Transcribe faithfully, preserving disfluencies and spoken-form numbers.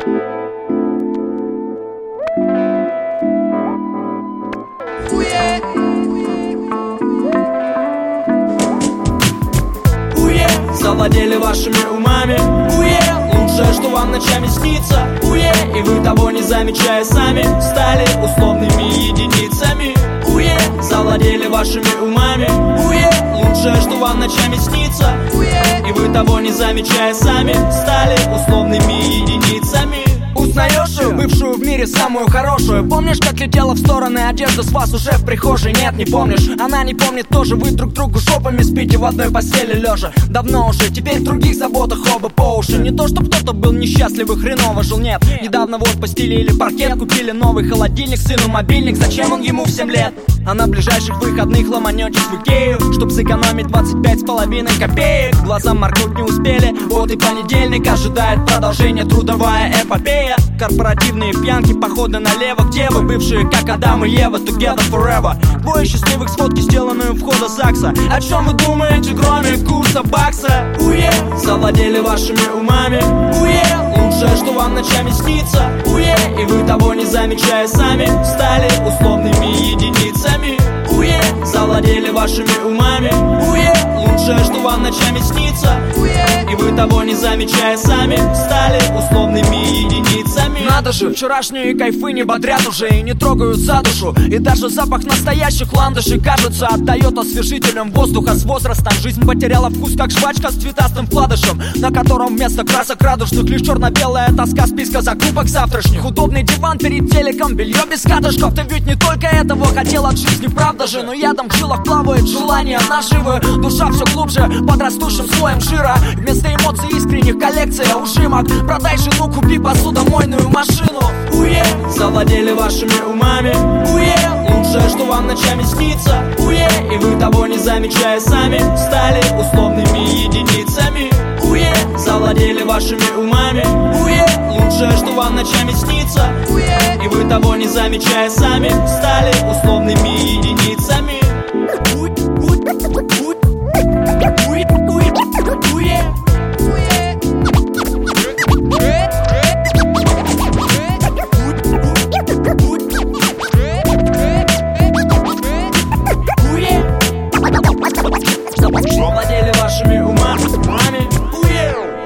Завладели вашими умами, уе, лучшее, что вам ночами снится, уе, и вы того не замечая сами стали условными единицами, уе, завладели вашими умами, уе, лучшее, что вам ночами снится, уе, и вы того не замечая сами стали условными единицами. Узнаешь ее, бывшую в мире самую хорошую? Помнишь, как летела в стороны одежда с вас уже в прихожей? Нет, не помнишь, она не помнит тоже. Вы друг другу жопами спите в одной постели лежа. Давно уже, теперь в других заботах оба по уши. Не то, чтоб кто-то был несчастлив и хреново жил, нет. Недавно вот постелили паркет, купили новый холодильник, сыну мобильник. Зачем он ему в семь лет? А на ближайших выходных ломанетесь в Икею, чтоб сэкономить двадцать пять с половиной копеек. Глазам моргнуть не успели, вот и понедельник ожидает продолжение трудовая эпопея. Корпоративные пьянки, походы налево. Где вы, бывшие, как Адам и Ева, together forever? Двое счастливых, сфотки, сделанные у входа ЗАГСа. О чем вы думаете, кроме курса бакса? Уе, завладели вашими умами, уе, лучшее, что вам ночами снится, уе, и вы того не замечая сами стали условными единицами, уе, завладели вашими умами, уе, лучшее, что вам ночами снится, уе, и вы того не замечая сами стали условными единицами. Надо же, вчерашние кайфы не бодрят уже и не трогают за душу. И даже запах настоящих ландышей, кажется, отдает освежителем воздуха. С возрастом жизнь потеряла вкус, как жвачка с цветастым вкладышем, на котором вместо красок радужных лишь черно-белая тоска списка закупок завтрашних. Удобный диван перед телеком, белье без катышков. Ты ведь не только этого хотел от жизни, правда же? Но ядом в жилах плавает желание наживы. Душа все глубже под растущим слоем жира. Вместо эмоций искренних коллекция ужимок. Продай жену, купи посудомойную машину. Уе, завладели вашими умами, уе, лучшее, что вам ночами снится, уе, и вы того не замечая сами стали условными единицами, уе, завладели вашими умами, уе, лучшее, что вам ночами снится, уе, и вы того не замечая сами стали условными единицами.